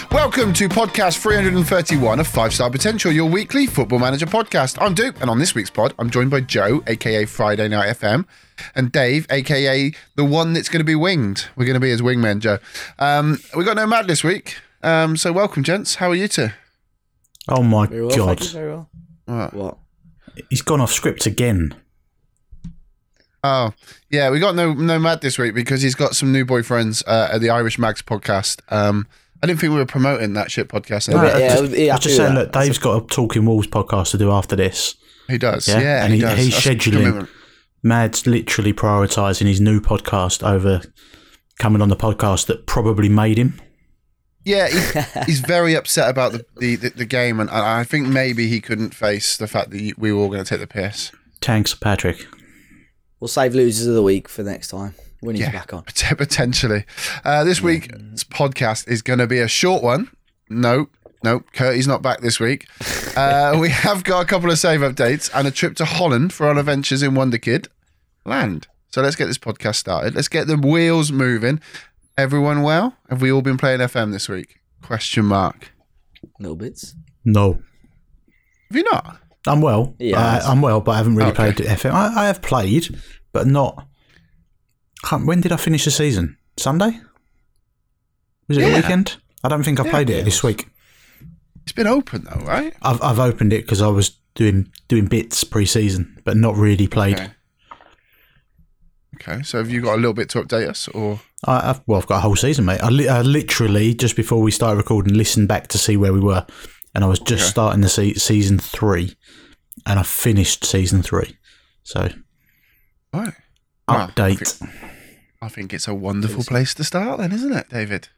Welcome to podcast 331 of 5 Star Potential, your weekly Football Manager podcast. I'm Duke, and on this week's pod, I'm joined by Joe, aka Friday Night FM, and Dave, aka the one that's going to be winged. We're going to be his wingmen, Joe. We got no Mad this week, so welcome, gents. How are you two? Oh my Very well, God. thank you, very well. What? He's gone off script again. Oh, yeah, we got no Mad this week because he's got some new boyfriends at the Irish Mags podcast. I didn't think we were promoting that shit podcast. No, Anyway. I was just saying that Dave's got a Talking Wolves podcast to do after this. He does, yeah, and he does. he's That's scheduling. commitment. Mad's literally prioritising his new podcast over coming on the podcast that probably made him. Yeah, he's very upset about the game, and I think maybe he couldn't face the fact that we were all going to take the piss. Thanks, Patrick. We'll save losers of the week for next time when he's back on. Potentially. This week's podcast is going to be a short one. No, Curtie's not back this week. We have got a couple of save updates and a trip to Holland for our adventures in Wonderkid land. So let's get this podcast started. Let's get the wheels moving. Everyone well? Have we all been playing FM this week? Question mark. Little bits. No. Have you not? I'm well. Yeah, I'm well, but I haven't really Okay. played FM. I have played, but not... When did I finish the season? Sunday? Was it a weekend? I don't think I played it this week. It's been open though, right? I've opened it because I was doing bits pre-season, but not really played. Okay, so have you got a little bit to update us, or? I've got a whole season, mate. I literally, just before we started recording, listened back to see where we were, and I was just starting the season 3, and I finished season 3. So, Right. update. I think it's a wonderful place to start then, isn't it, David?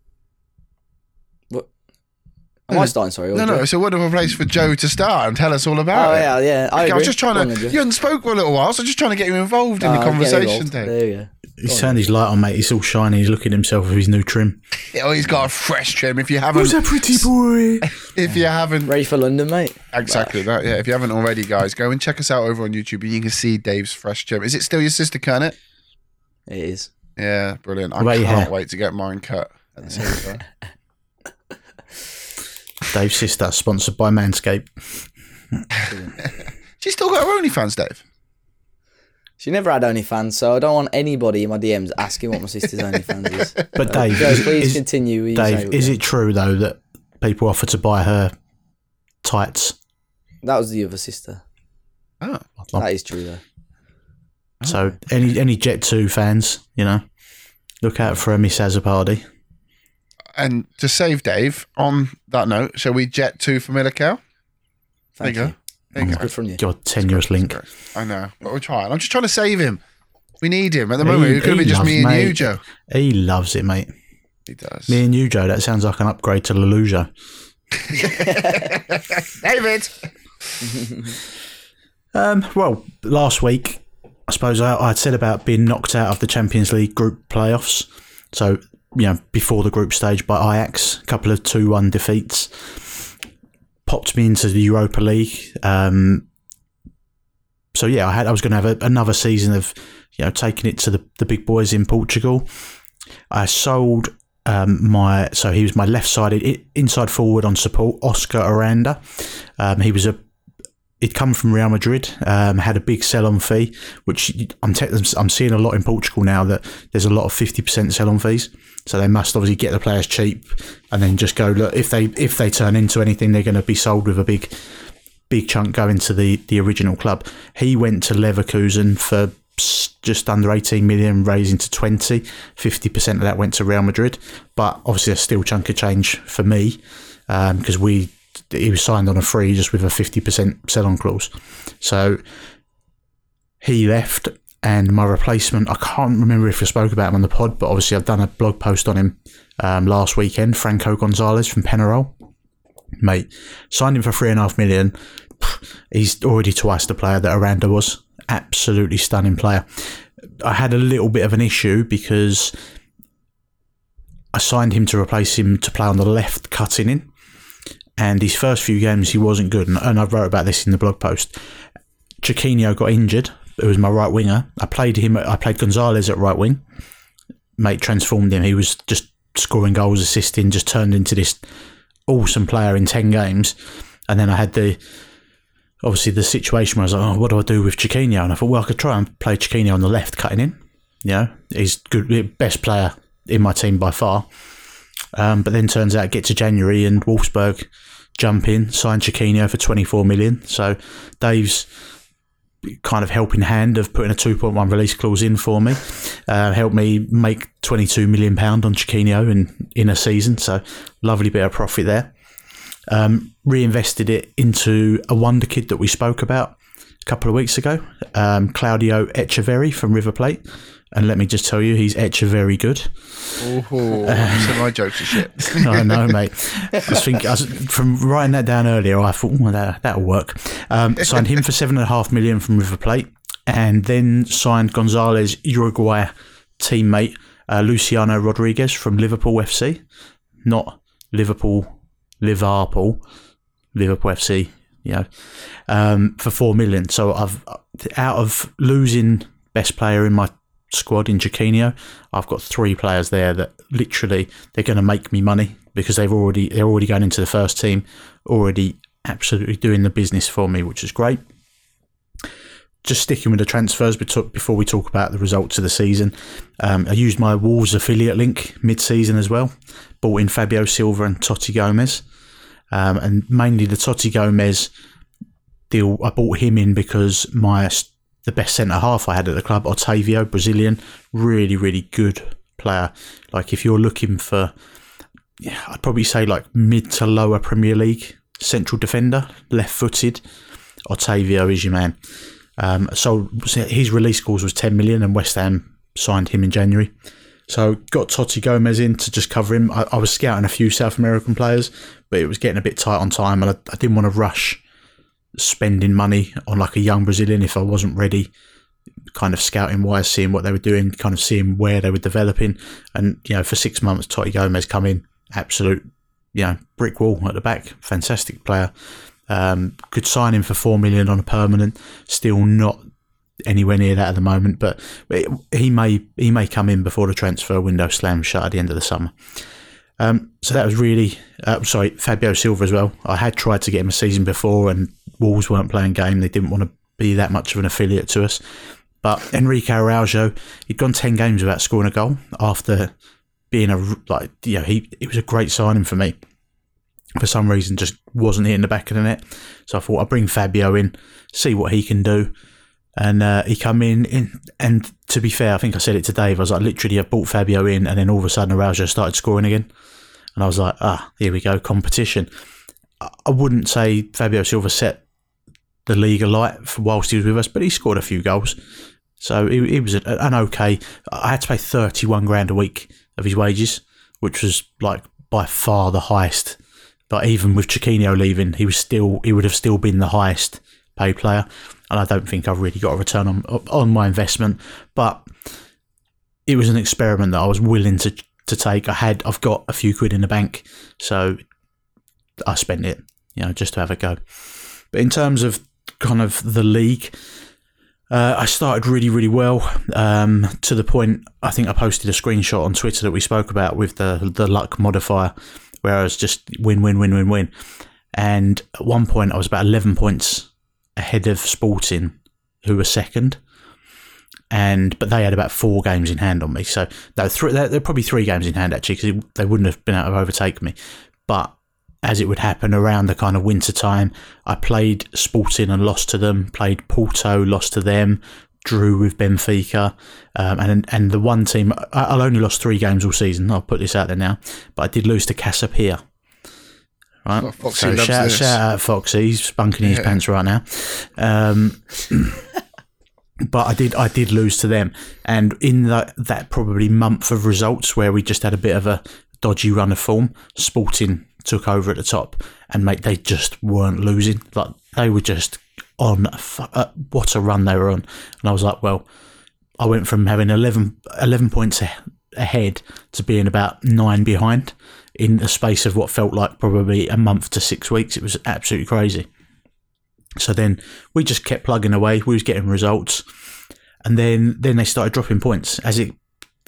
What? Am I starting, sorry? No, it's a wonderful place for Joe to start and tell us all about it. Oh, yeah. I agree. was just trying Go on to... then, Joe. You hadn't spoke for a little while, so I'm just trying to get you involved in the Get conversation, involved. Dave. There you go. He's turned his light on, mate. He's all shiny. He's looking at himself with his new trim. Oh, he's got a fresh trim. If you haven't... pretty boy? If you haven't... Ready for London, mate? Exactly that, yeah. If you haven't already, guys, go and check us out over on YouTube and you can see Dave's fresh trim. Is it still your sister cutting it? It is. Yeah, brilliant. I about your can't hair? wait to get mine cut at the same time. Dave's sister, sponsored by Manscaped. She's still got her OnlyFans, Dave. She never had OnlyFans, so I don't want anybody in my DMs asking what my sister's OnlyFans is. But Dave, Joe, please continue. You say Dave, what is you- it true though that people offer to buy her tights? That was the other sister. Oh. That is true, though. So any Jet 2 fans, look out for a Miss Azzopardi. And to save Dave, on that note, shall we jet to Familiar Cow? Thank There you you. go. There you go. Good from you. God, tenuous link. I know, but we're trying. I'm just trying to save him. We need him. At the moment, it could be just loves- me and you, mate, Joe. He loves it, mate. He does. Me and you, Joe, that sounds like an upgrade to Leluja. David! Well, last week, I suppose I'd said about being knocked out of the Champions League group playoffs. So, before the group stage by Ajax, a couple of 2-1 defeats. Popped me into the Europa League. So, yeah, I was going to have another season of, taking it to the big boys in Portugal. I sold so he was my left-sided inside forward on support, Oscar Aranda. He'd come from Real Madrid, had a big sell-on fee, which I'm seeing a lot in Portugal now, that there's a lot of 50% sell-on fees. So they must obviously get the players cheap and then just go, look, if they turn into anything, they're going to be sold with a big chunk going to the original club. He went to Leverkusen for just under 18 million, raising to 20. 50% of that went to Real Madrid, but obviously a still chunk of change for me, because he was signed on a free just with a 50% sell-on clause. So he left, and my replacement, I can't remember if I spoke about him on the pod, but obviously I've done a blog post on him last weekend, Franco Gonzalez from Penarol. Mate, signed him for 3.5 million. He's already twice the player that Aranda was. Absolutely stunning player. I had a little bit of an issue because I signed him to replace him to play on the left cutting in. And his first few games, he wasn't good. And I wrote about this in the blog post. Chiquinho got injured. It was my right winger. I played Gonzalez at right wing. Mate, transformed him. He was just scoring goals, assisting, just turned into this awesome player in 10 games. And then I had obviously the situation where I was like, what do I do with Chiquinho? And I thought, well, I could try and play Chiquinho on the left, cutting in. He's good, best player in my team by far. But then turns out, get to January and Wolfsburg jump in, sign Chiquinho for 24 million. So Dave's kind of helping hand of putting a 2.1 release clause in for me, helped me make £22 million on Chiquinho in a season. So lovely bit of profit there. Reinvested it into a wonder kid that we spoke about a couple of weeks ago, Claudio Echeverri from River Plate. And let me just tell you, he's very good. So my jokes are shit. I know, mate. From writing that down earlier, I thought, that'll work. Signed him for $7.5 million from River Plate, and then signed Gonzalez Uruguay teammate Luciano Rodriguez from Liverpool FC, not Liverpool FC. For $4 million. So I've, out of losing best player in my squad in Chiquinho, I've got 3 players there that literally they're going to make me money because they're already going into the first team, already absolutely doing the business for me, which is great. Just sticking with the transfers before we talk about the results of the season, I used my Wolves affiliate link mid-season as well. Bought in Fabio Silva and Totti Gomez, and mainly the Totti Gomez deal. I bought him in because the best centre-half I had at the club, Otavio, Brazilian, really, really good player. Like, if you're looking for, I'd probably say like mid to lower Premier League central defender, left-footed, Otavio is your man. So his release clause was 10 million and West Ham signed him in January. So got Totti Gomez in to just cover him. I was scouting a few South American players, but it was getting a bit tight on time, and I didn't want to rush spending money on like a young Brazilian if I wasn't ready, kind of scouting wise, seeing what they were doing, kind of seeing where they were developing. And for 6 months, Totti Gomez come in, absolute brick wall at the back, fantastic player. Could sign him for 4 million on a permanent, still not anywhere near that at the moment, but he may come in before the transfer window slams shut at the end of the summer. So that was really Fabio Silva as well. I had tried to get him a season before, and Wolves weren't playing game. They didn't want to be that much of an affiliate to us. But Enrique Araujo, he'd gone 10 games without scoring a goal after being it was a great signing for me. For some reason, just wasn't hitting the back of the net. So I thought I'd bring Fabio in, see what he can do. And he come in, and to be fair, I think I said it to Dave, I was like, literally, I brought Fabio in, and then all of a sudden Araujo started scoring again. And I was like, here we go, competition. I wouldn't say Fabio Silva set the league alight whilst he was with us, but he scored a few goals. So it was an okay. I had to pay 31 grand a week of his wages, which was like by far the highest. But even with Chiquinho leaving, he would have still been the highest paid player. And I don't think I've really got a return on my investment. But it was an experiment that I was willing to take. I've got a few quid in the bank, so I spent it, just to have a go. But in terms of kind of the league, I started really, really well, to the point, I think I posted a screenshot on Twitter that we spoke about with the luck modifier, where I was just win. And at one point I was about 11 points ahead of Sporting, who were second. But they had about 4 games in hand on me. So they're probably 3 games in hand, actually, because they wouldn't have been able to overtake me. But as it would happen around the kind of winter time, I played Sporting and lost to them, played Porto, lost to them, drew with Benfica, and the one team, I'll only lost 3 games all season, I'll put this out there now, but I did lose to Casapia. Right, oh, Foxy so loves shout this. out Foxy, he's spunking his pants right now. But I did lose to them, and in that probably month of results where we just had a bit of a dodgy run of form, Sporting took over at the top, and mate, they just weren't losing. Like, they were just on what a run they were on. And I was like, well, I went from having 11 points ahead to being about 9 behind in the space of what felt like probably a month to 6 weeks. It was absolutely crazy. So then we just kept plugging away. We was getting results, and then they started dropping points as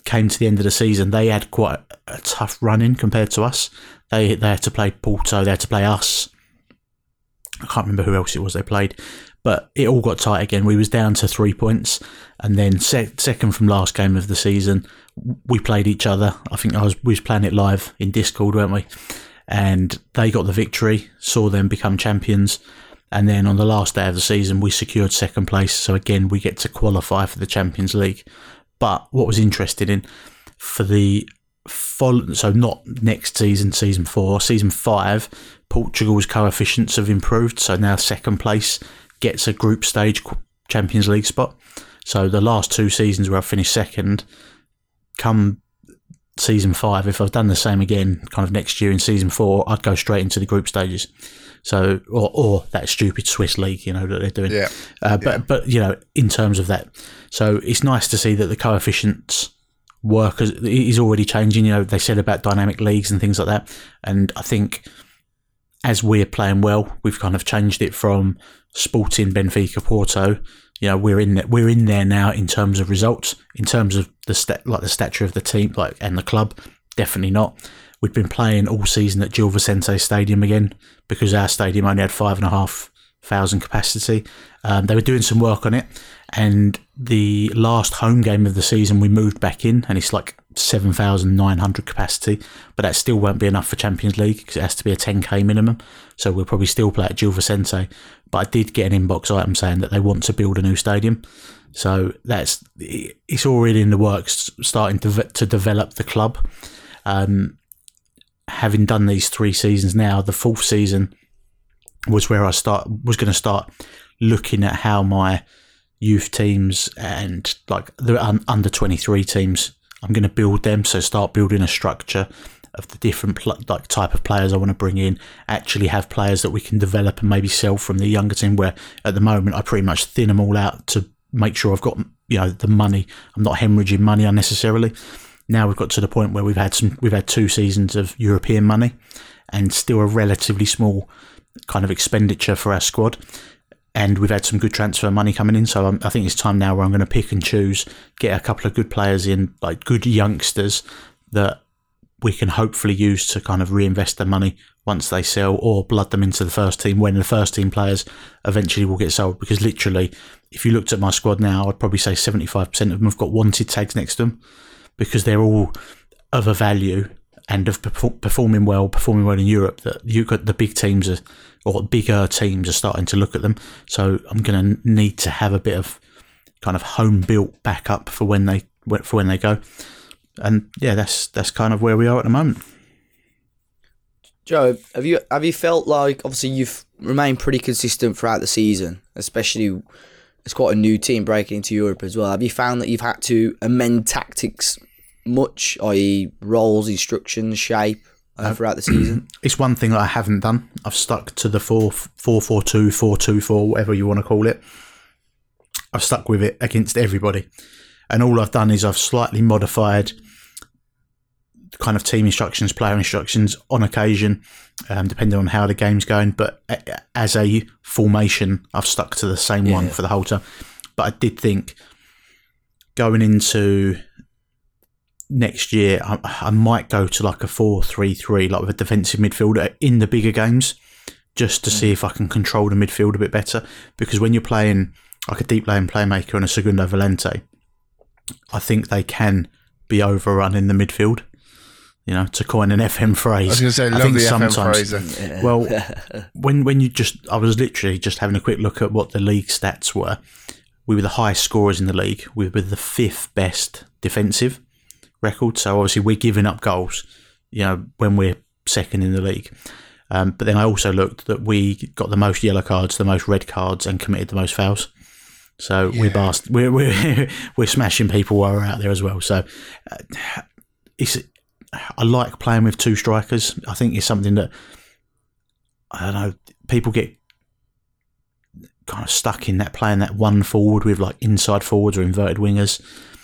came to the end of the season, they had quite a tough run in compared to us. They had to play Porto, they had to play us. I can't remember who else it was they played, but it all got tight again. We was down to 3 points, and then second from last game of the season, we played each other. I think we was playing it live in Discord, weren't we? And they got the victory, saw them become champions. And then on the last day of the season, we secured second place. So again, we get to qualify for the Champions League. But what was interesting for the so not next season, season 4, season 5, Portugal's coefficients have improved. So now second place gets a group stage Champions League spot. So the last 2 seasons where I finished second, come season 5, if I've done the same again, kind of next year in season 4, I'd go straight into the group stages. So, or that stupid Swiss league, that they're doing. Yeah. But in terms of that, so it's nice to see that the coefficients work is already changing. They said about dynamic leagues and things like that, and I think as we're playing well, we've kind of changed it from Sporting, Benfica, Porto. We're in there now in terms of results, in terms of the stature of the team, and the club. Definitely not. We'd been playing all season at Gil Vicente Stadium again because our stadium only had 5,500 capacity. They were doing some work on it, and the last home game of the season we moved back in, and it's like 7,900 capacity, but that still won't be enough for Champions League because it has to be a 10k minimum. So we'll probably still play at Gil Vicente. But I did get an inbox item saying that they want to build a new stadium. So it's already in the works, starting to develop the club. Having done these 3 seasons now, the 4th season was where I was going to start looking at how my youth teams and the under 23 teams, I'm going to build them. So start building a structure of the different type of players I want to bring in, actually have players that we can develop and maybe sell from the younger team, where at the moment I pretty much thin them all out to make sure I've got the money. I'm not hemorrhaging money unnecessarily. Now we've got to the point where we've had 2 seasons of European money and still a relatively small kind of expenditure for our squad, and we've had some good transfer money coming in. So I think it's time now where I'm going to pick and choose, get a couple of good players in, good youngsters that we can hopefully use to kind of reinvest their money once they sell, or blood them into the first team when the first team players eventually will get sold. Because literally, if you looked at my squad now, I'd probably say 75% of them have got wanted tags next to them, because they're all of a value and of performing well in Europe, that you got the big teams or bigger teams are starting to look at them. So I'm going to need to have a bit of kind of home built backup for when they go. And yeah, that's kind of where we are at the moment. Joe, have you felt like, obviously you've remained pretty consistent throughout the season, especially it's quite a new team breaking into Europe as well. Have you found that you've had to amend tactics much, i.e. roles, instructions, shape throughout the season? It's one thing that I haven't done. I've stuck to the 4-4-2, 4-2-4, whatever you want to call it. I've stuck with it against everybody. And all I've done is I've slightly modified kind of team instructions, player instructions on occasion, depending on how the game's going. But as a formation, I've stuck to the same one for the whole time. But I did think going into next year, I might go to like a 4-3-3, like with a defensive midfielder in the bigger games, just to see if I can control the midfield a bit better. Because when you're playing like a deep lane playmaker and a Segundo Volante, I think they can be overrun in the midfield. To coin an FM phrase. I was going to say, love the FM phrase. Well, when you I was literally just having a quick look at what the league stats were. We were the highest scorers in the league. We were the 5th best defensive record. So obviously we're giving up goals, when we're second in the league. But then I also looked that we got the most yellow cards, the most red cards, and committed the most fouls. So we're smashing people while we're out there as well. So I like playing with 2 strikers. I think it's something that, I don't know, people get kind of stuck in that, playing that one forward with like inside forwards or inverted wingers,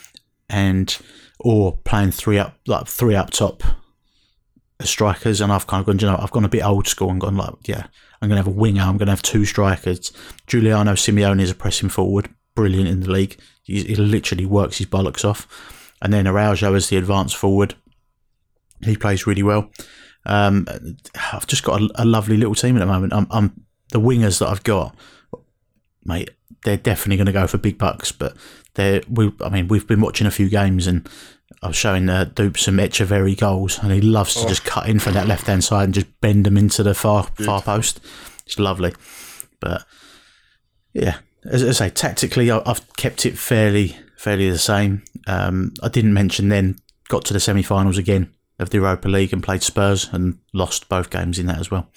or playing 3 up top as strikers. And I've kind of gone, I've gone a bit old school and gone I'm going to have a winger, I'm going to have 2 strikers. Giuliano Simeone is a pressing forward, brilliant in the league. He literally works his bollocks off. And then Araujo as the advanced forward. He plays really well. I've just got a lovely little team at the moment. I'm the wingers that I've got, mate. They're definitely going to go for big bucks. But we've been watching a few games, and I was showing Dupe some Echeverry goals, and he loves to just cut in from that left hand side and just bend them into the far post. It's lovely. But yeah, as I say, tactically, I've kept it fairly the same. I didn't mention then got to the semi-finals again of the Europa League and played Spurs and lost both games in that as well.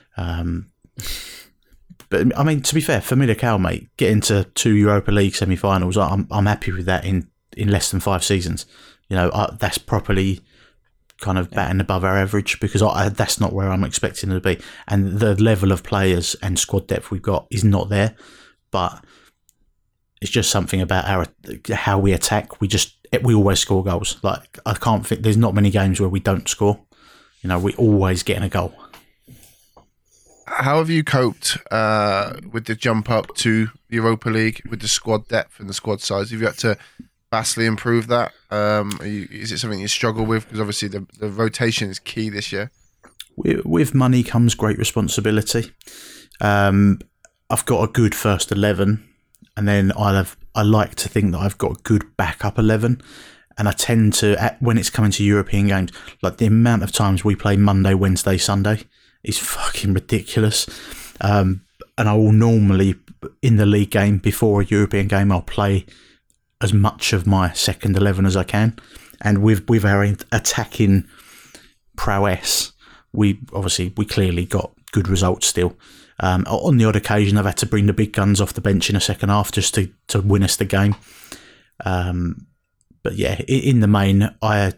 But I mean, to be fair, for Militao, mate, getting to 2 Europa League semi-finals, I'm happy with that in less than 5 seasons. You know, that's properly kind of batting above our average, because that's not where I'm expecting it to be. And the level of players and squad depth we've got is not there. But it's just something about how we attack. We always score goals. Like, I can't think, there's not many games where we don't score. You know, we always getting a goal. How have you coped with the jump up to the Europa League with the squad depth and the squad size? Have you had to vastly improve that? Is it something you struggle with? Because obviously the rotation is key this year. With money comes great responsibility. I've got a good first 11, and then I like to think that I've got a good backup 11. And I tend to, when it's coming to European games, like the amount of times we play Monday, Wednesday, Sunday is fucking ridiculous. And I will normally, in the league game, before a European game, I'll play as much of my second 11 as I can. And with our attacking prowess, we clearly got good results still. On the odd occasion, I've had to bring the big guns off the bench in a second half just to win us the game. But yeah, in the main, I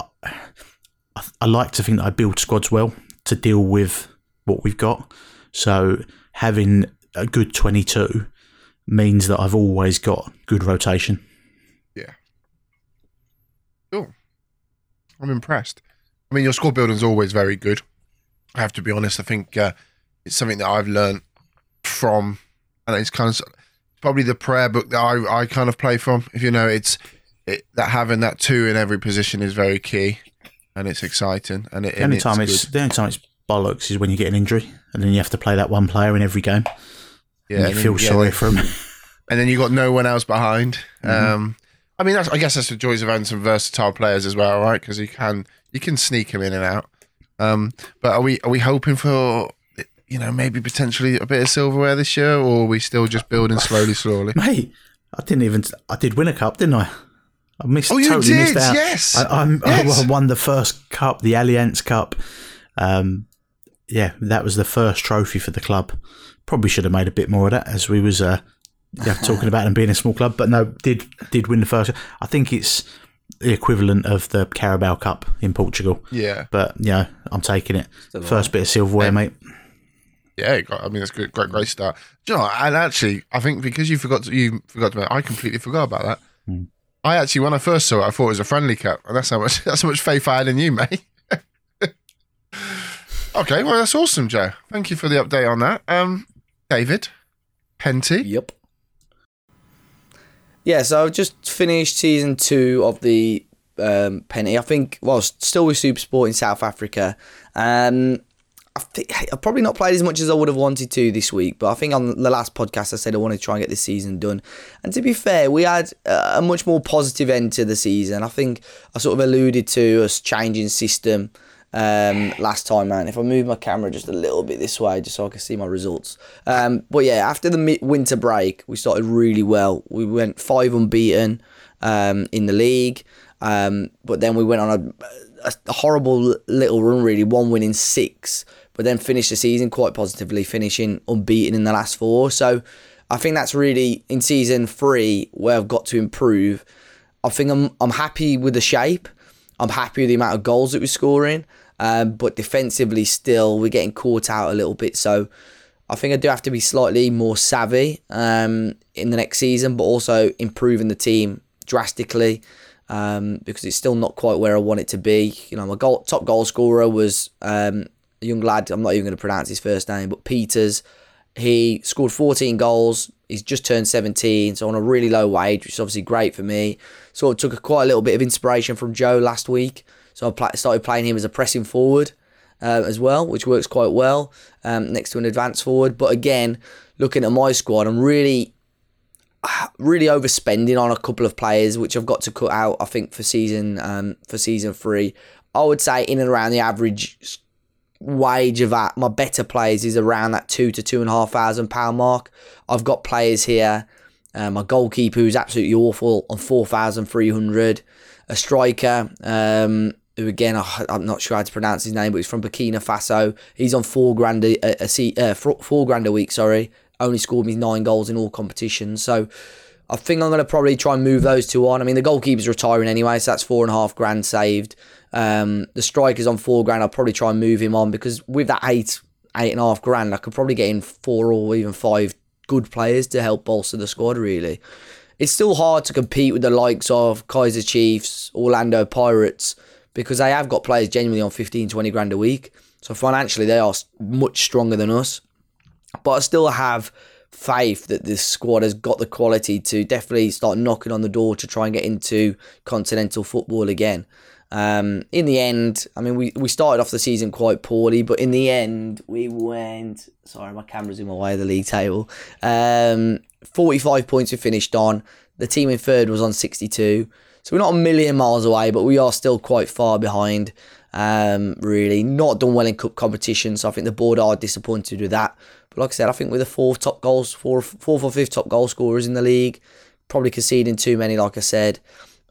like to think that I build squads well to deal with what we've got. So having a good 22 means that I've always got good rotation. Yeah. Cool. I'm impressed. I mean, your squad building is always very good. I have to be honest. I think it's something that I've learned from, and it's kind of probably the prayer book that I kind of play from. If you know, that having that 2 in every position is very key, and it's exciting. And the only time it's bollocks is when you get an injury, and then you have to play that one player in every game. Yeah, and you feel sorry for him. And then you got no one else behind. Mm-hmm. I mean, I guess that's the joys of having some versatile players as well, right? Because you can sneak them in and out. But are we hoping for, you know, maybe potentially a bit of silverware this year, or are we still just building slowly? Mate, I did win a cup, didn't I? I missed. Oh, you totally did? Missed out. Yes. I won the first cup, the Allianz Cup. Yeah, that was the first trophy for the club. Probably should have made a bit more of that, as we was talking about them being a small club. But no, did win the first. I think it's the equivalent of the Carabao Cup in Portugal. Yeah. But yeah, I'm taking it. First bit of silverware, mate. Yeah, I mean, that's good, great start. Do you know, and actually, I think because you forgot to. I completely forgot about that. I actually, when I first saw it, I thought it was a friendly cup, and that's how much faith I had in you, mate. Okay, well, that's awesome, Joe. Thank you for the update on that. David, Penty. Yep. Yeah, so I've just finished season 2 of the Penny. I think, well, still with SuperSport in South Africa. I think I've probably not played as much as I would have wanted to this week, but I think on the last podcast I said I wanted to try and get this season done. And to be fair, we had a much more positive end to the season. I think I sort of alluded to us changing system last time, man. If I move my camera just a little bit this way, just so I can see my results. But yeah, after the winter break, we started really well. We went 5 unbeaten in the league, but then we went on a horrible little run, really. 1 win in 6. But then finished the season quite positively, finishing unbeaten in the last 4. So I think that's really, in season 3, where I've got to improve. I think I'm happy with the shape. I'm happy with the amount of goals that we're scoring. But defensively still, we're getting caught out a little bit. So I think I do have to be slightly more savvy in the next season, but also improving the team drastically. Because it's still not quite where I want it to be. You know, my top goal scorer was a young lad, I'm not even going to pronounce his first name, but Peters. He scored 14 goals. He's just turned 17, so on a really low wage, which is obviously great for me. sort of took quite a little bit of inspiration from Joe last week. So I started playing him as a pressing forward as well, which works quite well next to an advanced forward. But again, looking at my squad, I'm really overspending on a couple of players, which I've got to cut out, I think, for season 3. I would say in and around the average wage of that, my better players is around that £2,000 to £2,500 mark. I've got players here. My goalkeeper, who's absolutely awful, on 4,300. A striker, who again, I'm not sure how to pronounce his name, but he's from Burkina Faso. He's on £4,000 a week. Sorry, only scored me 9 goals in all competitions. So I think I'm going to probably try and move those two on. I mean, the goalkeeper's retiring anyway, so that's £4,500 saved. The striker's on £4,000. I'll probably try and move him on, because with that £8,500, I could probably get in 4 or even 5 good players to help bolster the squad, really. It's still hard to compete with the likes of Kaiser Chiefs, Orlando Pirates, because they have got players genuinely on 15-20 grand a week. So financially, they are much stronger than us. But I still have faith that this squad has got the quality to definitely start knocking on the door to try and get into continental football again. In the end, I mean, we started off the season quite poorly, but in the end, we went... Sorry, my camera's in my way of the league table. 45 points we finished on. The team in third was on 62. So we're not a million miles away, but we are still quite far behind. Really, not done well in cup competition, so I think the board are disappointed with that. But like I said, I think we're the fourth or fifth top goal scorers in the league. Probably conceding too many, like I said.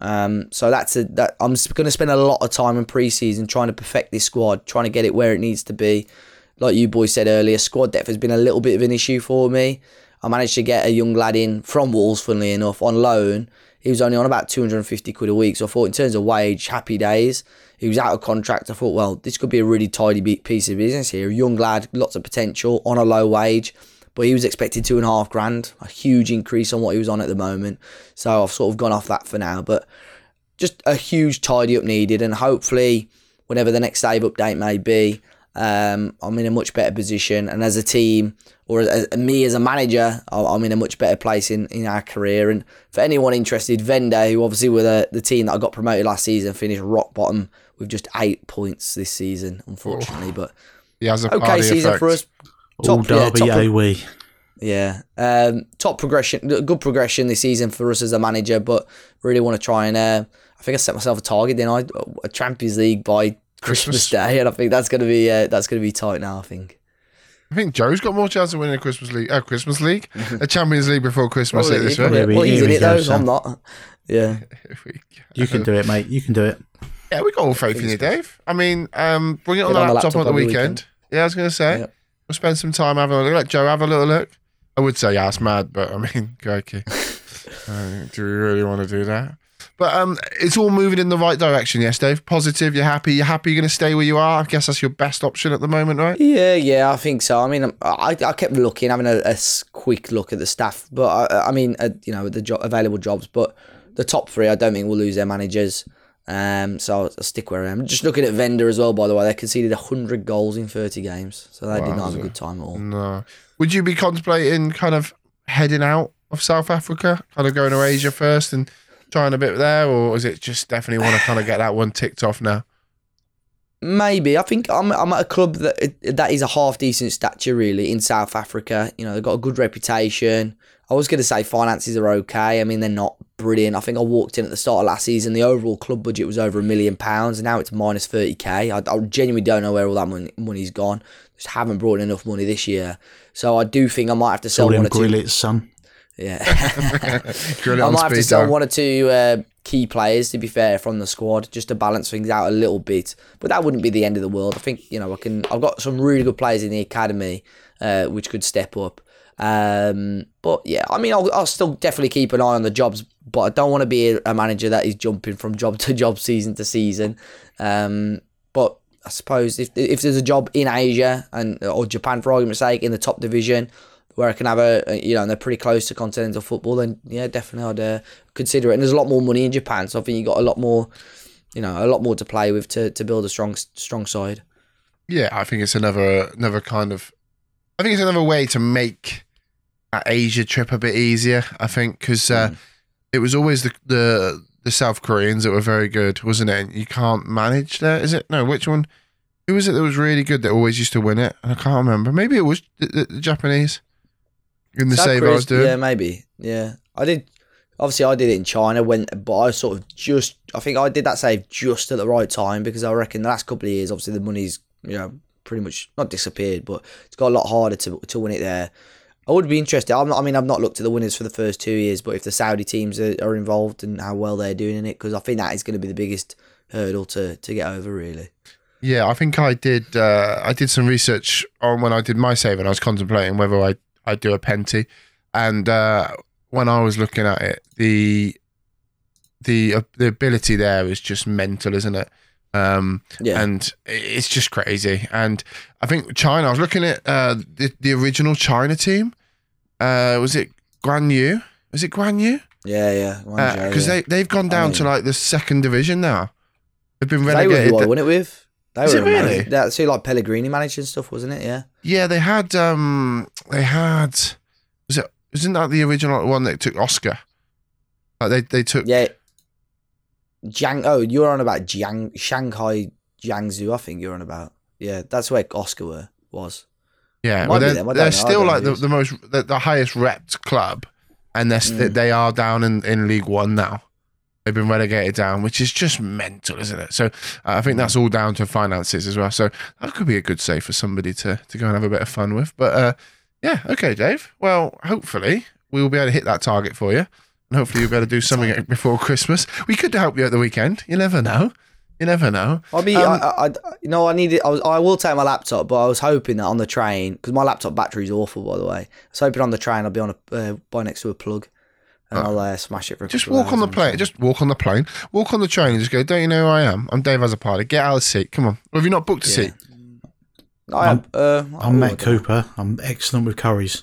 So that I'm going to spend a lot of time in pre-season trying to perfect this squad, trying to get it where it needs to be. Like you boys said earlier, squad depth has been a little bit of an issue for me. I managed to get a young lad in from Wolves, funnily enough, on loan. He was only on about 250 quid a week. So I thought, in terms of wage, happy days. He was out of contract. I thought, well, this could be a really tidy piece of business here. A young lad, lots of potential, on a low wage. But he was expected £2,500, a huge increase on what he was on at the moment. So I've sort of gone off that for now. But just a huge tidy up needed. And hopefully, whenever the next save update may be, I'm in a much better position. And as a team, or as me as a manager, I'm in a much better place in our career. And for anyone interested, Venda, who obviously were the team that I got promoted last season, finished rock bottom with just 8 points this season, unfortunately. But he has a okay season effect for us. All derby, we. Yeah. Top progression, good progression this season for us as a manager, but really want to try and, I think I set myself a target then, a Champions League by Christmas Day, and I think that's going to be tight now, I think. I think Joe's got more chance of winning a Christmas League, a Champions League before Christmas. Well, he's in it though, I'm not. Yeah. You can do it, mate. You can do it. Yeah, we got all faith in you, Dave. I mean, bring it on the laptop on the weekend. Yeah, I was going to say. Yep. We'll spend some time having a look. Let Joe have a little look. I would say ass mad, but I mean, crikey. Do we really want to do that? But it's all moving in the right direction, yes, Dave? Positive, you're happy? You're happy you're going to stay where you are? I guess that's your best option at the moment, right? Yeah, I think so. I mean, I kept looking, having a quick look at the staff, but I mean, the available jobs, but the top 3, I don't think will lose their managers. So I'll stick where I am. Just looking at Venda as well, by the way, they conceded 100 goals in 30 games, so they did not have a good time at all. No. Would you be contemplating kind of heading out of South Africa, kind of going to Asia first and trying a bit there, or is it just definitely want to kind of get that one ticked off now? Maybe. I think I'm at a club that is a half decent stature really in South Africa. You know, they've got a good reputation. I was going to say finances are okay. I mean, they're not brilliant. I think I walked in at the start of last season. The overall club budget was over £1 million, and now it's minus 30k. I genuinely don't know where all that money's gone. Just haven't brought in enough money this year. So I do think I might have to sell one or two. Grill it, son. Yeah. I might have to sell one or two key players, to be fair, from the squad, just to balance things out a little bit. But that wouldn't be the end of the world. I think, I've got some really good players in the academy, which could step up. But yeah, I mean, I'll still definitely keep an eye on the jobs, but I don't want to be a manager that is jumping from job to job, season to season. But I suppose if there's a job in Asia or Japan, for argument's sake, in the top division, where I can have and they're pretty close to continental football, then yeah, definitely I'd consider it. And there's a lot more money in Japan, so I think you got a lot more to play with to build a strong side. Yeah, I think it's another kind of, I think it's another way to make that Asia trip a bit easier. I think because it was always the the South Koreans that were very good, wasn't it? And you can't manage there, is it? No, which one? Who was it that was really good that always used to win it? And I can't remember. Maybe it was the Japanese in the South save I Korea's- was doing. Yeah, maybe. Yeah, I did. Obviously, I did it in China, but I sort of I think I did that save just at the right time because I reckon the last couple of years, obviously, the money's pretty much not disappeared, but it's got a lot harder to win it there. I would be interested. I've not looked at the winners for the first 2 years, but if the Saudi teams are involved and how well they're doing in it, because I think that is going to be the biggest hurdle to get over, really. Yeah, I think I did. I did some research on when I did my save, and I was contemplating whether I'd do a Penty. And when I was looking at it, the ability there is just mental, isn't it? Yeah. And it's just crazy. And I think China. I was looking at the original China team. Was it Guan Yu? Was it Guan Yu? Yeah. Because they've gone down to like the second division now. They've been They relegated. were who I won it with. They Is were it really? amazing. That's who like Pellegrini managed and stuff, wasn't it? Yeah. Yeah, they had. Wasn't that the original one that took Oscar? Like they took. Yeah. You're on about Shanghai Jiangsu, I think you're on about. Yeah, that's where Oscar was. Yeah, Might well, be them, I don't they're know, still I like don't know the highest repped club, and they are down in League One now. They've been relegated down, which is just mental, isn't it? So I think that's all down to finances as well. So that could be a good save for somebody to go and have a bit of fun with. But yeah, okay, Dave. Well, hopefully we will be able to hit that target for you, and hopefully you'll be able to do something before Christmas. We could help you at the weekend. You never know. You never know. I mean, I needed. I will take my laptop, but I was hoping that on the train, because my laptop battery is awful, by the way. I was hoping on the train I'll be on by next to a plug, and I'll smash it for a Just couple of walk on the hours plane. Just walk on the plane. Walk on the train and just go, don't you know who I am? I'm Dave Azzopardi. Get out of the seat. Come on. Or have you not booked a seat? I'm Matt Cooper. I'm excellent with curries.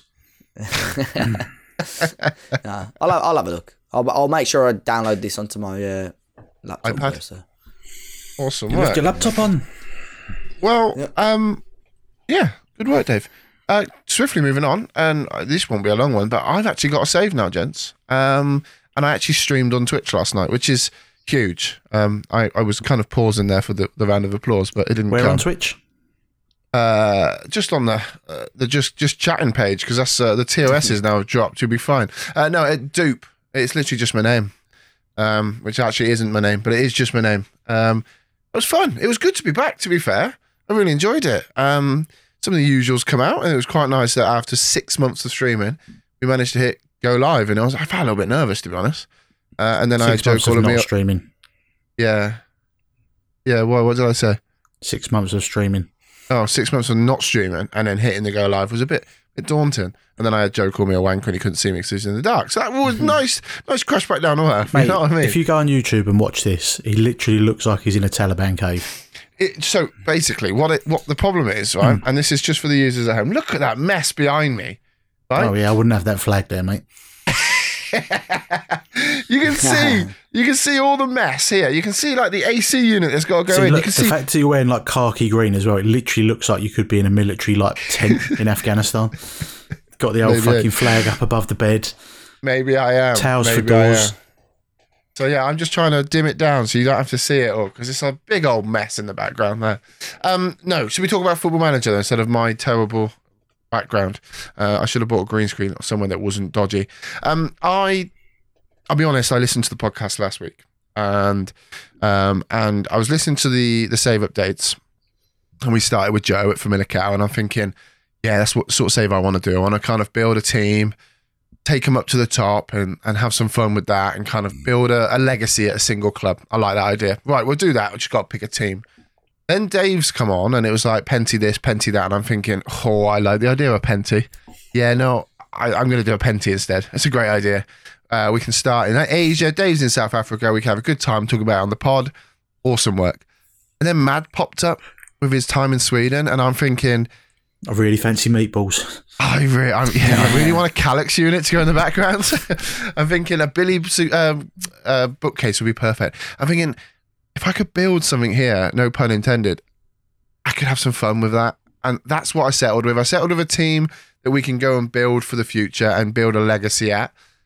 Nah, I'll have a look. I'll make sure I download this onto my laptop. iPad? There, so. Awesome You work. left your laptop on. Well, yeah, good work, Dave. Swiftly moving on, and this won't be a long one, but I've actually got a save now, gents. And I actually streamed on Twitch last night, which is huge. I was kind of pausing there for the round of applause, but it didn't Where come. on Twitch? Just on the just chatting page, because that's the TOSs now have dropped. You'll be fine. No, Dupe. It's literally just my name, which actually isn't my name, but it is just my name. It was fun. It was good to be back, to be fair. I really enjoyed it. Some of the usuals come out, and it was quite nice that after 6 months of streaming, we managed to hit go live, and I felt a little bit nervous, to be honest. And then I had 6 Joe months of calling me not up. streaming. Yeah. What did I say? 6 months of streaming. Oh, 6 months of not streaming and then hitting the go live was a bit daunting. And then I had Joe call me a wanker and he couldn't see me because he was in the dark. So that was nice crash back down to earth. Mate, you know what I mean? if you go on YouTube and watch this, he literally looks like he's in a Taliban cave. So basically, what the problem is, right? And this is just for the users at home. Look at that mess behind me. Right? Oh yeah, I wouldn't have that flag there, mate. You can see all the mess here. You can see like the AC unit that's got to go See, in. look, You can the see. fact that you're wearing like khaki green as well, it literally looks like you could be in a military like tent in Afghanistan. Got the old Maybe. fucking flag up above the bed. Maybe I am. Towels for Maybe I doors. am. So yeah, I'm just trying to dim it down so you don't have to see it all because it's a big old mess in the background there. No, should we talk about Football Manager though, instead of my terrible background? I should have bought a green screen or somewhere that wasn't dodgy. I'll be honest, I listened to the podcast last week and I was listening to the save updates and we started with Joe at Familiar Cow and I'm thinking, yeah, that's what sort of save I want to do. I want to kind of build a team, take them up to the top and have some fun with that and kind of build a legacy at a single club. I like that idea. Right, we'll do that. We just got to pick a team. Then Dave's come on and it was like Penty this, Penty that. And I'm thinking, oh, I like the idea of a Penty. Yeah, no, I'm going to do a Penty instead. It's a great idea. We can start in Asia. Dave's in South Africa. We can have a good time talking about it on the pod. Awesome work. And then Mad popped up with his time in Sweden. And I'm thinking, I really fancy meatballs. I really want a Calyx unit to go in the background. I'm thinking a Billy bookcase would be perfect. I'm thinking if I could build something here, no pun intended, I could have some fun with that. And that's what I settled with. I settled with a team that we can go and build for the future and build a legacy at.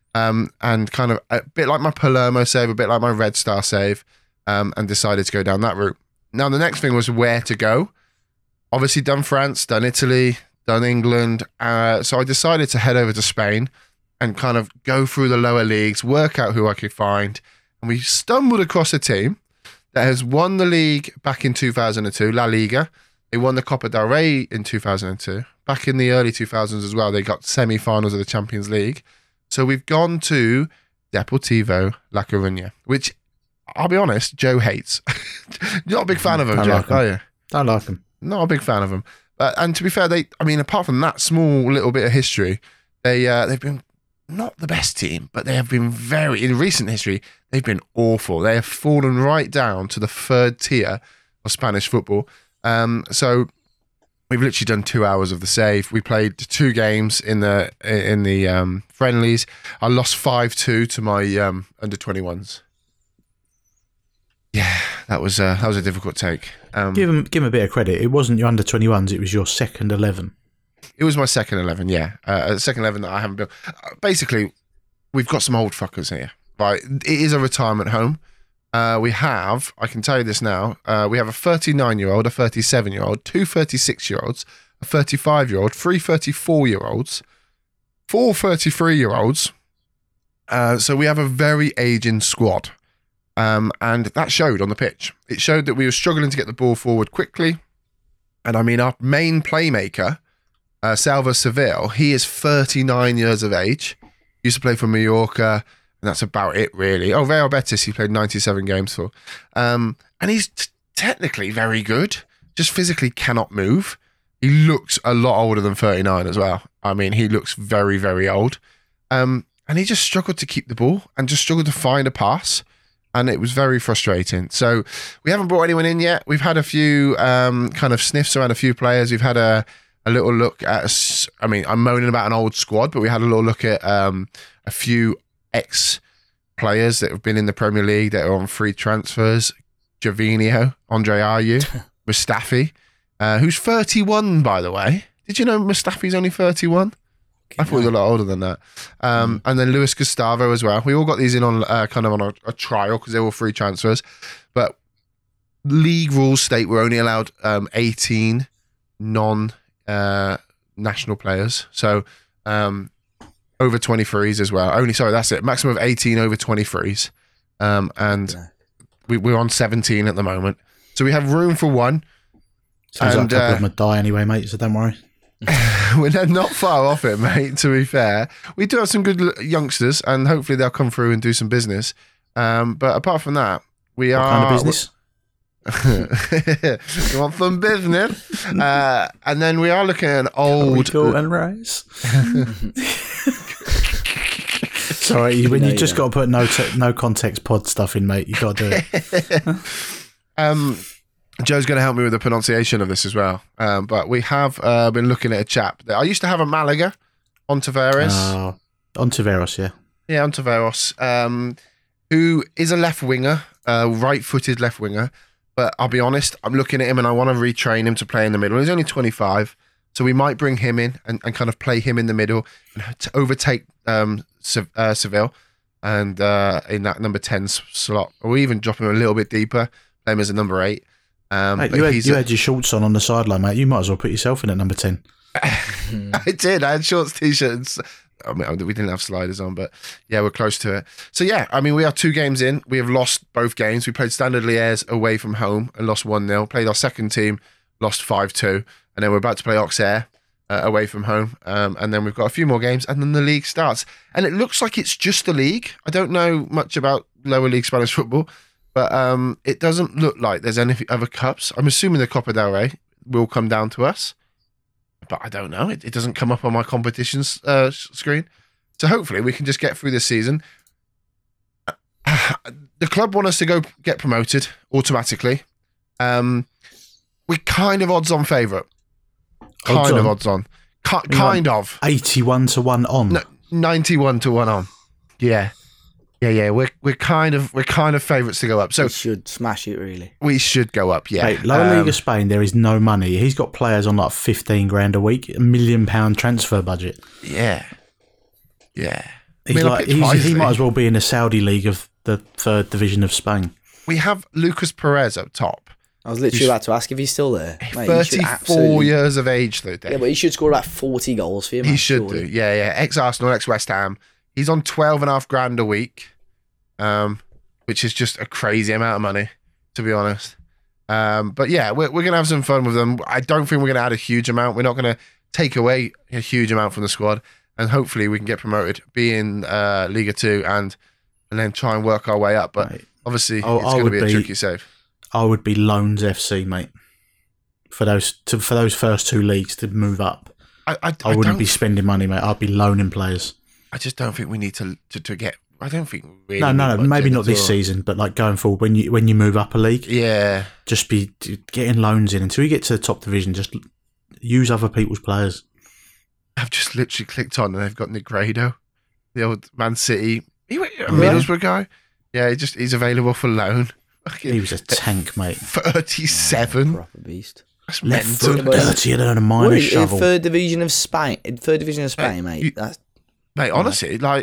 and kind of a bit like my Palermo save, a bit like my Red Star save, and decided to go down that route. Now, the next thing was where to go. Obviously done France, done Italy, done England. So I decided to head over to Spain and kind of go through the lower leagues, work out who I could find. And we stumbled across a team that has won the league back in 2002, La Liga. They won the Copa del Rey in 2002. Back in the early 2000s as well, they got semi-finals of the Champions League. So we've gone to Deportivo La Coruña, which, I'll be honest, Joe hates. You're not a big fan of him, Joe, are you? I like him. Not a big fan of him. And to be fair, apart from that small little bit of history, they've been not the best team, but they have been in recent history, they've been awful. They have fallen right down to the third tier of Spanish football. So we've literally done 2 hours of the save. We played 2 games in the friendlies. I lost 5-2 to my under 21s. Yeah, that was a difficult take. Give him a bit of credit. It wasn't your under 21s. It was your second 11. It was my second 11, yeah. Second 11 that I haven't built. Basically, we've got some old fuckers here. Right, it is a retirement home. We have, I can tell you this now, we have a 39-year-old, a 37-year-old, 2 36-year-olds, a 35-year-old, 3 34-year-olds, 4 33-year-olds. So we have a very aging squad. And that showed on the pitch. It showed that we were struggling to get the ball forward quickly. And I mean, our main playmaker, Salva Seville, he is 39 years of age. Used to play for Mallorca, and that's about it, really. Oh, Real Betis, he played 97 games for. And he's technically very good, just physically cannot move. He looks a lot older than 39 as well. I mean, he looks very, very old. And he just struggled to keep the ball and just struggled to find a pass. And it was very frustrating. So we haven't brought anyone in yet. We've had a few kind of sniffs around a few players. We've had a little look at, I'm moaning about an old squad, but we had a little look at a few ex-players that have been in the Premier League that are on free transfers. Gervinho, Andre Ayew, Mustafi, who's 31, by the way. Did you know Mustafi's only 31? I thought he was a lot older than that. And then Luis Gustavo as well. We all got these in on kind of on a trial because they're all free transfers. But league rules state we're only allowed 18 non-national players. So over 23s as well. That's it. Maximum of 18 over 23s. And we're on 17 at the moment. So we have room for one. Sounds like a couple of them would die anyway, mate, so don't worry. We're not far off it, mate, to be fair. We do have some good youngsters, and hopefully they'll come through and do some business. But apart from that, what kind of business? You want some business? And then we are looking at an old... and rice. Sorry, when you just got to put no context pod stuff in, mate, you got to do it. Joe's going to help me with the pronunciation of this as well. But we have been looking at a chap that I used to have a Malaga, Ontiveros. Ontiveros, yeah. Yeah, Ontiveros, who is a left winger, right-footed left winger. But I'll be honest, I'm looking at him and I want to retrain him to play in the middle. He's only 25, so we might bring him in and kind of play him in the middle and to overtake Seville and in that number 10 slot. Or even drop him a little bit deeper, play him as a number 8. Mate, you had your shorts on the sideline, mate. You might as well put yourself in at number 10. I did. I had shorts, t-shirts. I mean, we didn't have sliders on, but yeah, we're close to it. So yeah, I mean, we are 2 games in. We have lost both games. We played Standard Liège away from home and lost 1-0. Played our second team, lost 5-2. And then we're about to play Auxerre away from home. And then we've got a few more games and then the league starts. And it looks like it's just the league. I don't know much about lower league Spanish football. But it doesn't look like there's any other cups. I'm assuming the Copa del Rey will come down to us. But I don't know. It doesn't come up on my competitions screen. So hopefully we can just get through this season. The club want us to go get promoted automatically. We're kind of odds-on favourite. Kind of odds-on. Kind of. 81 to 1 on. No, 91 to 1 on. Yeah. Yeah, we're kind of favourites to go up. So we should smash it, really. We should go up, yeah. Hey, La Liga Spain, there is no money. He's got players on like 15 grand a week, £1 million transfer budget. Yeah. He might as well be in the Saudi league of the third division of Spain. We have Lucas Perez up top. I was literally about to ask if he's still there. Mate, 34 years of age, though, Dave. Yeah, but he should score about 40 goals for you, man. He should do. Yeah. Ex-Arsenal, ex-West Ham. He's on 12.5 grand a week, which is just a crazy amount of money, to be honest. But yeah, we're going to have some fun with them. I don't think we're going to add a huge amount. We're not going to take away a huge amount from the squad. And hopefully we can get promoted, be in Liga 2 and then try and work our way up. But obviously it's going to be a tricky save. I would be Loans FC, mate, for those first two leagues to move up. I wouldn't be spending money, mate. I'd be loaning players. I just don't think we need to get. I don't think we really. No, maybe not this season, but like going forward, when you move up a league, just be getting loans in until you get to the top division. Just use other people's players. I've just literally clicked on and they've got Negredo, the old Man City, Middlesbrough guy. Yeah, he's available for loan. He was a tank, mate. 37. Proper beast. That's Left mental. foot dirty and a minor shovel. Third division of Spain, mate. Mate, honestly, like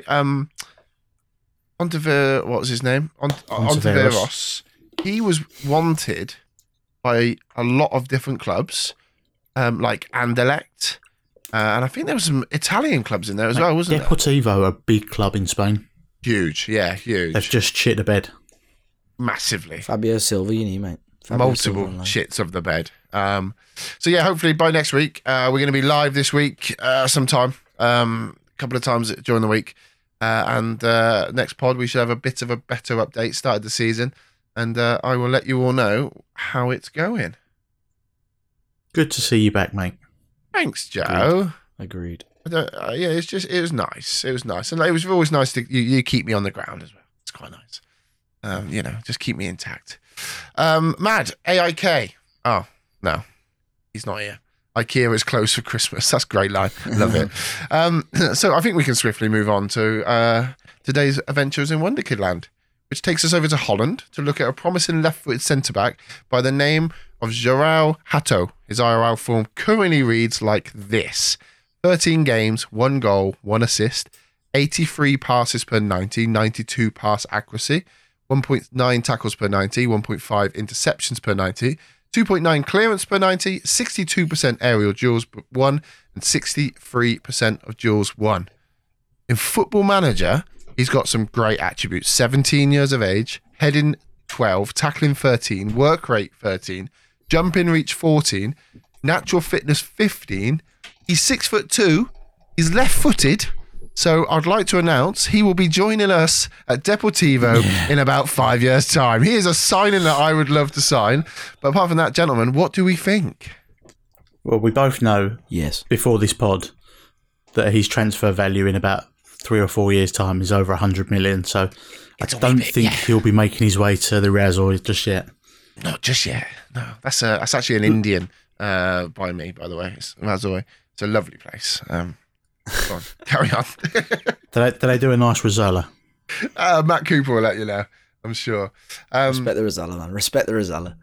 what was his name? Ontiveros. He was wanted by a lot of different clubs, like Anderlecht, and I think there was some Italian clubs in there as well, wasn't there? Deportivo, a big club in Spain. Huge. They've just shit the bed. Massively. Fabio Silva, you need, mate. Multiple shits of the bed. So yeah, hopefully by next week, we're going to be live this week sometime, a couple of times during the week. And next pod, we should have a bit of a better update. Started the season, and I will let you all know how it's going. Good to see you back, mate. Thanks, Joe. Agreed. Yeah, it was nice. It was nice, and it was always nice to you keep me on the ground as well. It's quite nice. Just keep me intact. Mad AIK. Oh no, he's not here. IKEA is closed for Christmas. That's a great line. Love it. So I think we can swiftly move on to today's adventures in Wonderkid Land, which takes us over to Holland to look at a promising left-footed centre-back by the name of João Hato. His IRL form currently reads like this: 13 games, 1 goal, 1 assist, 83 passes per 90, 92 pass accuracy, 1.9 tackles per 90, 1.5 interceptions per 90, 2.9 clearance per 90, 62% aerial duels won, and 63% of duels won. In Football Manager, he's got some great attributes. 17 years of age, heading 12, tackling 13, work rate 13, jumping reach 14, natural fitness 15. He's 6'2", he's left-footed. So I'd like to announce he will be joining us at Deportivo in about 5 years' time. He is a signing that I would love to sign. But apart from that, gentlemen, what do we think? Well, we both know before this pod that his transfer value in about 3 or 4 years' time is over 100 million. So I don't think he'll be making his way to the Riazor just yet. Not just yet. No, that's actually an Indian by me, by the way. It's Riazor. It's a lovely place. Go on, carry on. Did they do a nice Rosella? Matt Cooper will let you know, I'm sure. Respect the Rosella, man. Respect the Rosella.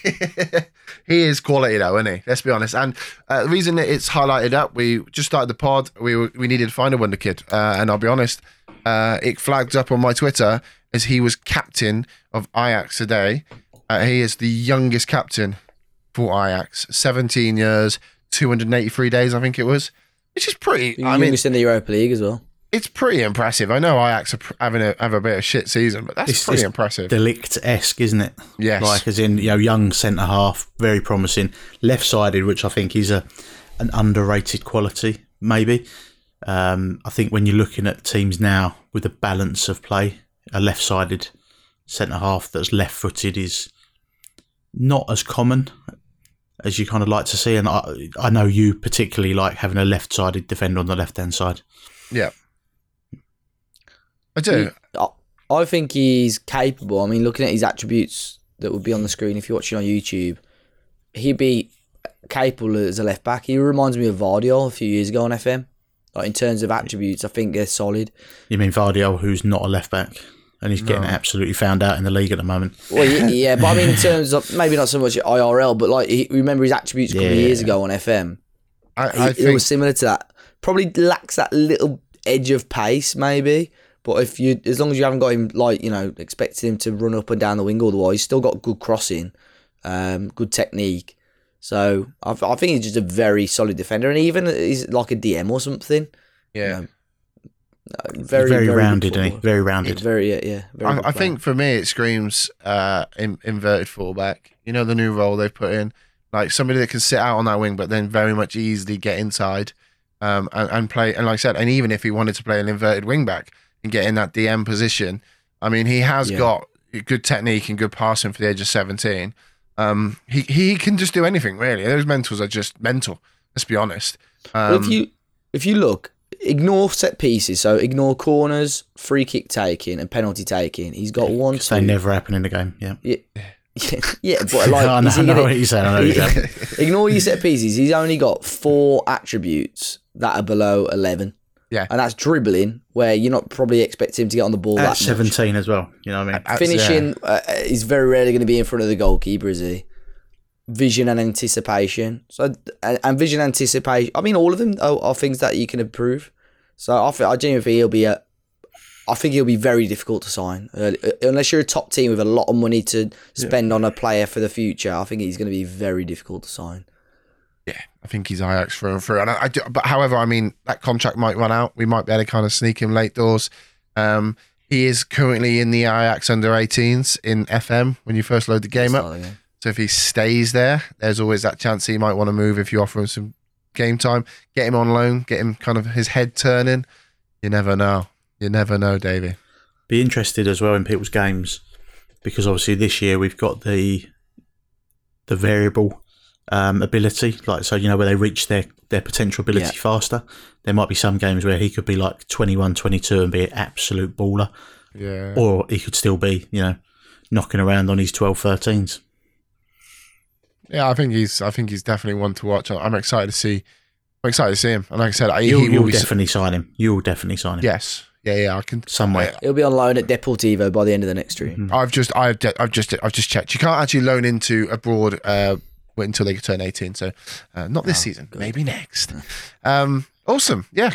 He is quality though, isn't he? Let's be honest. And the reason that it's highlighted up, we just started the pod. We needed to find a wonder kid, and I'll be honest, it flagged up on my Twitter as he was captain of Ajax today. He is the youngest captain for Ajax, 17 years, 283 days, I think it was. Which is pretty. Youngest in the Europa League as well. It's pretty impressive. I know Ajax are have a bit of shit season, but that's pretty impressive. Delict-esque, isn't it? Yes. Like as in, young centre half, very promising, left-sided, which I think is an underrated quality. Maybe. I think when you're looking at teams now with the balance of play, a left-sided centre half that's left-footed is not as common as you kind of like to see, and I know you particularly like having a left-sided defender on the left-hand side. Yeah, I do. I think he's capable. I mean, looking at his attributes that would be on the screen if you're watching on YouTube, he'd be capable as a left-back. He reminds me of Vardiol a few years ago on FM. Like in terms of attributes, I think they're solid. You mean Vardiol, who's not a left-back? And he's getting absolutely found out in the league at the moment. Well, yeah, but I mean, in terms of maybe not so much IRL, but like remember his attributes a couple of years ago on FM. I think it was similar to that. Probably lacks that little edge of pace maybe. But as long as you haven't got him expecting him to run up and down the wing all the while, he's still got good crossing, good technique. So I think he's just a very solid defender, and even he's like a DM or something. Yeah. Very rounded, isn't he? Very rounded. Very I think for me it screams inverted fullback. You know, the new role they've put in, like somebody that can sit out on that wing, but then very much easily get inside and play. And like I said, and even if he wanted to play an inverted wing back and get in that DM position, I mean, he has got good technique and good passing for the age of 17. He can just do anything really. Those mentals are just mental. Let's be honest. Well, if you look, ignore set pieces, so ignore corners, free kick taking, and penalty taking. He's got one. They never happen in the game. Yeah. Yeah, but like, I know what you're saying. Ignore your set pieces. He's only got 4 attributes that are below 11. Yeah, and that's dribbling, where you're not probably expecting him to get on the ball at that 17 much. As well. You know what I mean? Finishing is very rarely going to be in front of the goalkeeper, is he? Vision and anticipation. So and vision and anticipation. I mean, all of them are things that you can improve. So I genuinely think he'll be very difficult to sign unless you're a top team with a lot of money to spend on a player for the future. I think he's going to be very difficult to sign. Yeah, I think he's Ajax through and through. And but however, I mean, that contract might run out. We might be able to kind of sneak him late doors. He is currently in the Ajax under 18s in FM when you first load the game up. So if he stays there, there's always that chance he might want to move if you offer him some game time. Get him on loan, get him kind of his head turning. You never know. You never know, Davey. Be interested as well in people's games, because obviously this year we've got the variable ability, like, so, you know, where they reach their potential ability faster. There might be some games where he could be like 21, 22 and be an absolute baller. Yeah. Or he could still be, you know, knocking around on his 12, 13s. Yeah, I think he's definitely one to watch. I'm excited to see him. And like I said, you'll definitely sign him. You'll definitely sign him. Yes. Yeah, I can. Somewhere. He'll be on loan at Deportivo by the end of the next stream. I've just checked. You can't actually loan into abroad until they turn 18. So not this season. Good. Maybe next. Awesome. Yeah,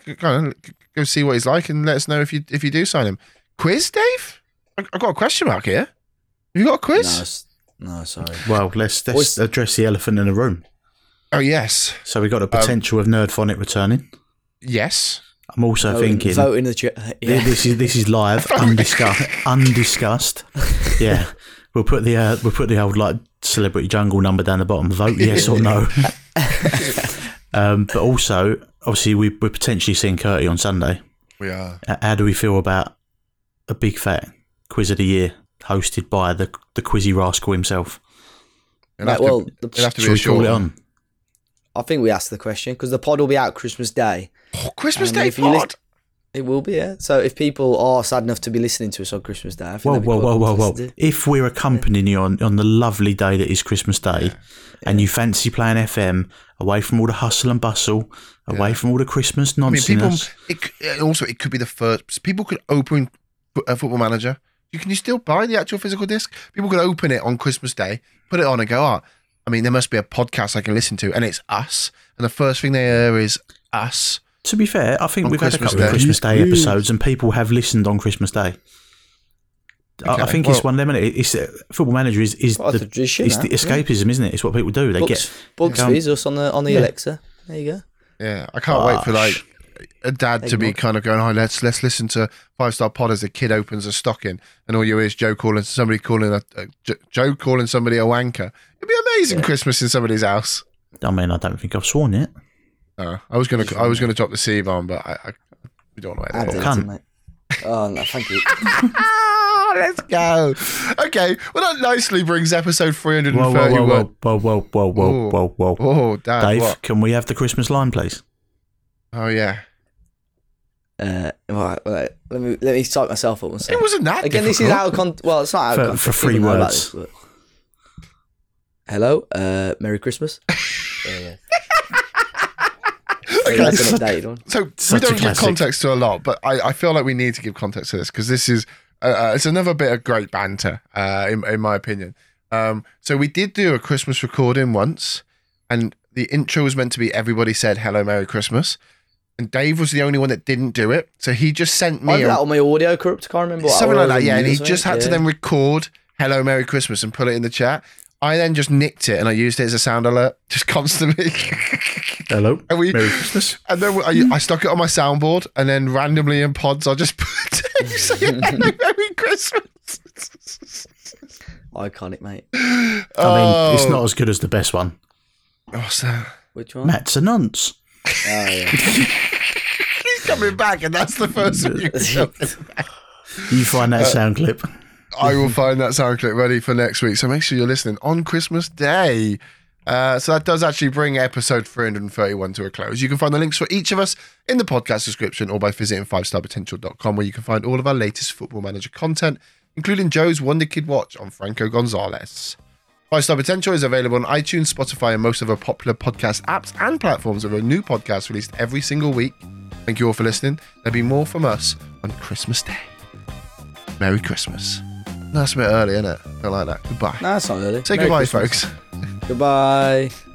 go see what he's like and let us know if you do sign him. Quiz, Dave? I've got a question mark here. Have you got a quiz? No, sorry. Well, let's address the elephant in the room. Oh, yes. So we got a potential of Nerdphonic returning. Yes. I'm also thinking. Vote in the chat. Yeah. This is live, undiscussed. Yeah, we'll put the old like Celebrity Jungle number down the bottom. Vote yes or no. But also, obviously, we're potentially seeing Curtie on Sunday. We are. How do we feel about a big fat quiz of the year hosted by the Quizzy Rascal himself? It'll have to be a short one. I think we asked the question because the pod will be out Christmas Day. Oh, Christmas Day pod? It will be, yeah. So if people are sad enough to be listening to us on Christmas Day, I think whoa. If we're accompanying you on the lovely day that is Christmas Day, and you fancy playing FM away from all the hustle and bustle, away from all the Christmas nonsense. I mean, it could be the first. People could open a Football Manager. Can you still buy the actual physical disc? People could open it on Christmas Day, put it on and go, I mean, there must be a podcast I can listen to, and it's us. And the first thing they hear is us. To be fair, I think we've had a couple of Christmas Day episodes, and people have listened on Christmas Day. Okay, I think it's one of them. It's Football Manager is the escapism, isn't it? It's what people do. They Bugs Fizz us on the Alexa. There you go. Yeah, I can't wait for like a dad to be kind of going, let's listen to 5 Star Pod as a kid opens a stocking, and all you hear is Joe calling somebody a wanker. It'd be amazing Christmas in somebody's house. I mean, I don't think I've sworn yet. I was gonna drop the C bomb, but we don't want to edit it. Oh no, thank you. Let's go. Okay, well that nicely brings episode 331. Whoa. Oh, Dad, Dave, what? Can we have the Christmas line, please? Oh yeah. Right, let me type myself up one second. It wasn't that again. Difficult. This is out of context. Well, it's not out of context. For 3 words. Hello, Merry Christmas. Yeah. Okay, that's an updated one. So we don't give context to a lot, but I feel like we need to give context to this because this is it's another bit of great banter, in my opinion. So we did do a Christmas recording once, and the intro was meant to be everybody said hello, Merry Christmas. and Dave was the only one that didn't do it. So he just sent me I did that on my audio corrupt. I can't remember what something I like that. was Yeah, and he using. just had to then record "Hello, Merry Christmas" and put it in the chat. I then just nicked it and I used it as a sound alert just constantly. Hello, And we- Merry Christmas. And then I stuck it on my soundboard, and then randomly in pods, I just put Dave saying "Hello, Merry Christmas." Iconic, mate. I mean, it's not as good as the best one. What's that? Which one? Mats and Nunts. Oh, yeah. He's coming back, and that's the first thing you can You find that sound clip. I will find that sound clip ready for next week. So make sure you're listening on Christmas Day. So that does actually bring episode 331 to a close. You can find the links for each of us in the podcast description or by visiting 5starpotential.com, where you can find all of our latest Football Manager content, including Joe's Wonder Kid Watch on Franco Gonzalez. 5-Star Potential is available on iTunes, Spotify, and most of our popular podcast apps and platforms, with a new podcast released every single week. Thank you all for listening. There'll be more from us on Christmas Day. Merry Christmas. No, that's a bit early, isn't it? I like that. Goodbye. No, it's not early. Say Merry goodbye, Christmas. folks. Goodbye.